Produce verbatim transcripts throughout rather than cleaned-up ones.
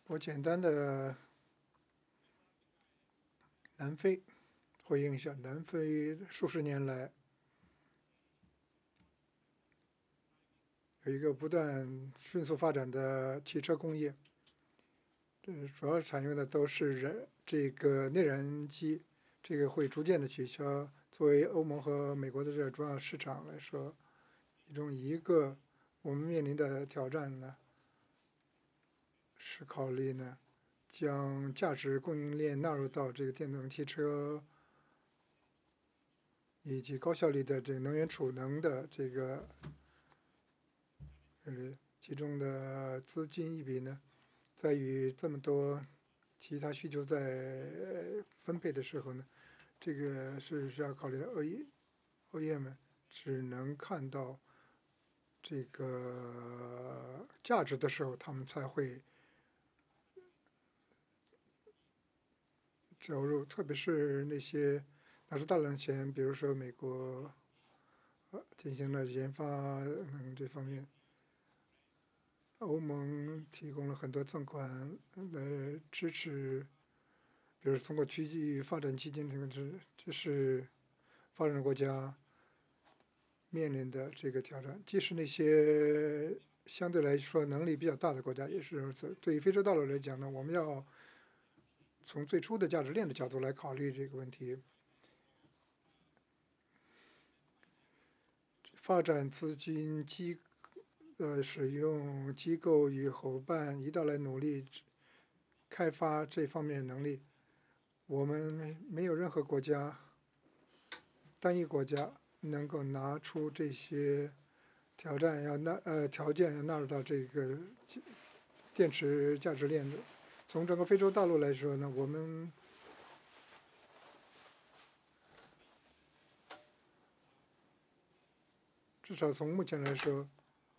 我简单的南非回应一下，南非数十年来有一个不断迅速发展的汽车工业，这主要采用的都是人这个内燃机，这个会逐渐的取消。作为欧盟和美国的这个主要市场来说，其中一个我们面临的挑战呢，是考虑呢将价值供应链纳入到这个电动汽车以及高效率的这个能源储能的这个呃其中的资金一笔呢，在与这么多其他需求在分配的时候呢，这个是需要考虑的。O E O E M 们只能看到这个价值的时候，他们才会走入，特别是那些拿出大量钱，比如说美国呃进行了研发嗯这方面，欧盟提供了很多赠款来支持，比如通过区域发展基金这个支，这是发展国家面临的这个挑战。即使那些相对来说能力比较大的国家也是如此。对于非洲大陆来讲呢，我们要从最初的价值链的角度来考虑这个问题。发展资金机呃使用机构与伙伴一道来努力开发这方面的能力。我们没有任何国家，单一国家能够拿出这些挑战要纳呃条件要纳入到这个电池价值链的。从整个非洲大陆来说呢，我们至少从目前来说，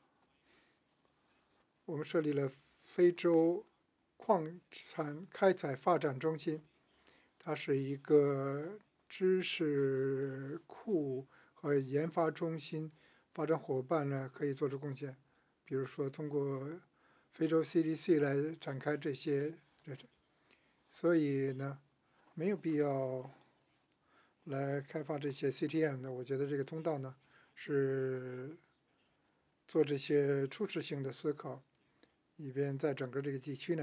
我们设立了非洲矿产开采发展中心，它是一个知识库和研发中心，发展伙伴呢可以做出贡献，比如说通过非洲 C D C 来展开这些，所以呢没有必要来开发这些 C T M 的。我觉得这个通道呢是做这些初始性的思考，以便在整个这个地区呢。